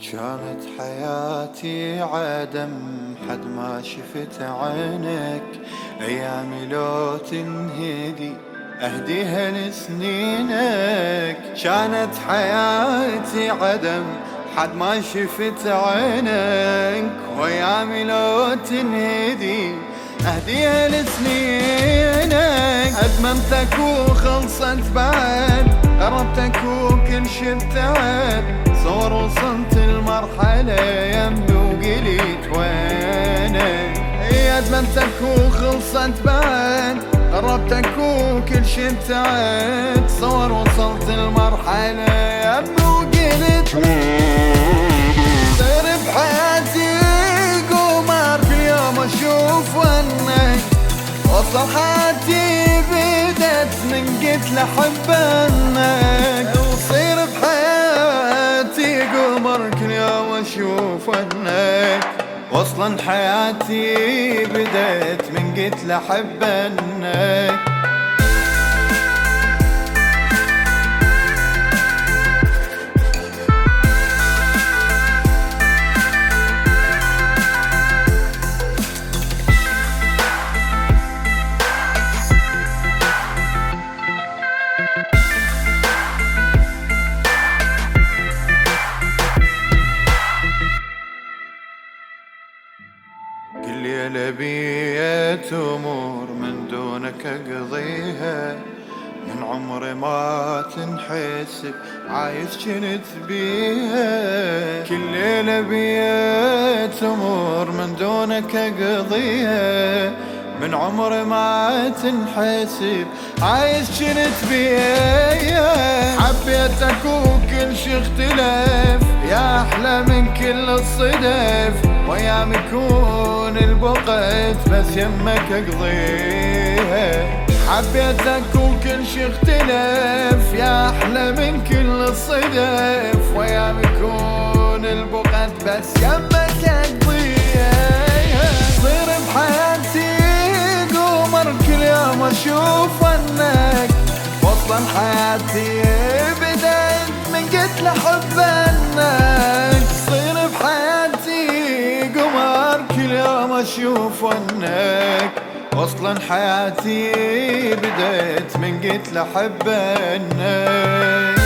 كانت حياتي عدم حد ما شفت عينك، أيامي لو تنهدي أهديها لسنينك. كانت حياتي عدم حد ما شفت عينك، وأيامي لو تنهدي أهديها لسنينك. أدمنتك وخلصت بعد، قربتك وكل شي ابتعد، صور وصلت المرحلة يمي وقليت وينك. أدمنتك وخلصت بعد، قربتك وكل شي ابتعد، صور وصلت المرحلة يمي وقليت صير بحياتي قمر كل يوم أشوف ونك، وصل حياتي بدت من قلت لحبنك. وصير بحياتي قمر كل يوم أشوف ونك، وصلا حياتي بدت من قلت لحبنك. كل ليلة بيت أمور من دونك أقضيها، من عمري ما تنحسب عايز كنت بيها. كل ليلة بيت أمور من دونك أقضيها، من عمري ما تنحسب عايز كنت بيها. حبيتك وكل شي اختلف، يا أحلى من كل الصدف، ويام يكون البقت بس يمك أقضيها. حبيتك وكل شي اختلف، يا أحلى من كل الصدف، ويام يكون البقت بس يمك أقضيها. صير بحياتي قمر كل يوم أشوف ونك، وصلا حياتي بدأت من قلت لحبنك. صير بحياتي قمر كل يوم أشوف ونك، وصلا حياتي بدأت من قلت لحبنك.